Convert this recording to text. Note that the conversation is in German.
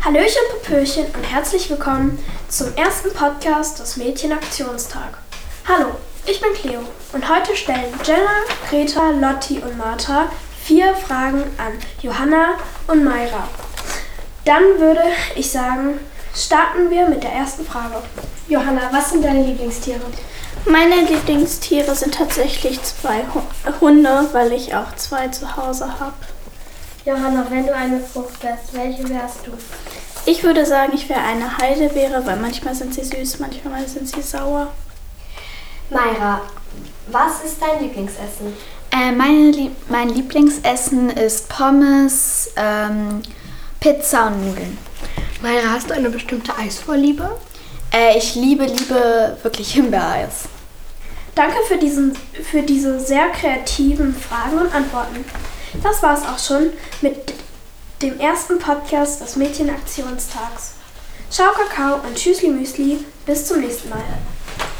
Hallöchen, Popöchen und herzlich willkommen zum ersten Podcast des Mädchenaktionstag. Hallo, ich bin Cleo und heute stellen Jenna, Greta, Lotti und Martha 4 Fragen an Johanna und Mayra. Dann würde ich sagen, starten wir mit der ersten Frage. Johanna, was sind deine Lieblingstiere? Meine Lieblingstiere sind tatsächlich 2 Hunde, weil ich auch 2 zu Hause habe. Johanna, wenn du eine Frucht wärst, welche wärst du? Ich würde sagen, ich wäre eine Heidelbeere, weil manchmal sind sie süß, manchmal sind sie sauer. Mayra, was ist dein Lieblingsessen? Mein Lieblingsessen ist Pommes, Pizza und Nudeln. Mayra, hast du eine bestimmte Eisvorliebe? Ich liebe wirklich Himbeereis. Danke für diese sehr kreativen Fragen und Antworten. Das war es auch schon mit dem ersten Podcast des Mädchenaktionstags. Ciao Kakao und Tschüssli Müsli, bis zum nächsten Mal.